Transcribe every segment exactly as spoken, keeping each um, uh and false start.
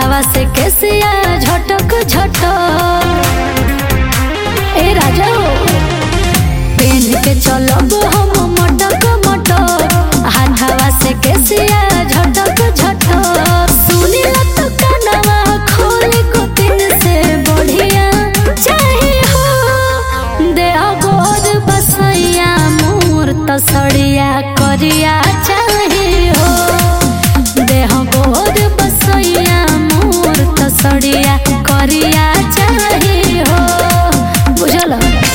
हाथावा से केसिया झटक झटक ए राजा पेन के चलब हम मटक मटक हाथावा से केसिया झटक झटक सुनी लत कानवा खोल को दिन से बढ़िया चाहे हो दे अगोर बसैया मोर तसड़िया करिया चाहे हो देह गोर बसैया मोर तसड़िया करिया चाहे हो बुझल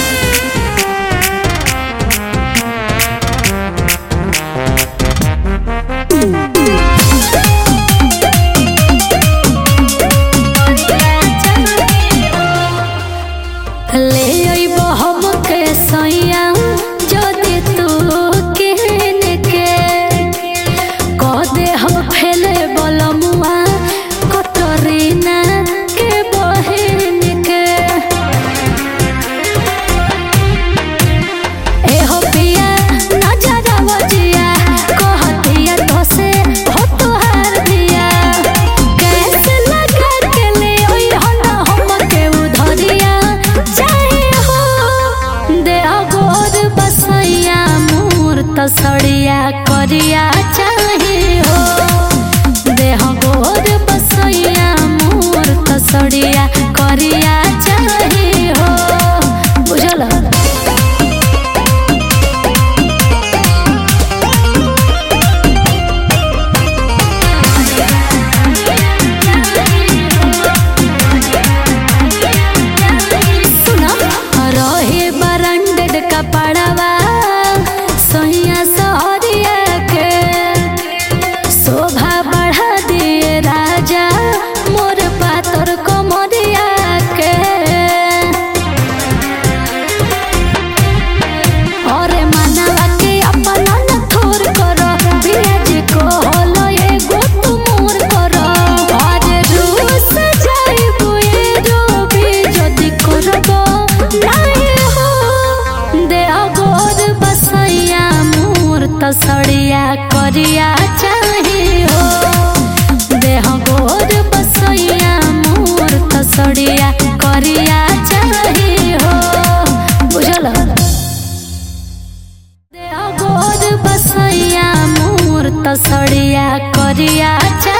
ले अइब हमके सैया जदि तू केहन के कह दे हम फैले बलमुआ कटरीना के बहन के ए हो पिया नजरा बजिया कहतिया तो से हो तोहार दिया कैसे लगा के ले ओई हना हमके उधरिया चाहे हो दे अगोर बसैया मोर तसड़िया करिया चाहे हो देह गोर बसैया मोर तसड़िया करिया चाहे हो बुझल सुना रहे बरंडेड कपड़वा सैया सहरिया के शोभा बढ़ा दिए राजा मोर पातर कमरिया के और मनवा के अपना न थोर करो बियाज को होलो एगो तुमोर करो और रूस जाइबो ए रोबी जदि करबो नाही हो दे अगोर बसैया मोर तसड़िया करिया चाहे हो देह गोर बसैया मोर तसड़िया करिया चाहे हो बुझल देह गोर बसैया मोर तसड़िया करिया चाहे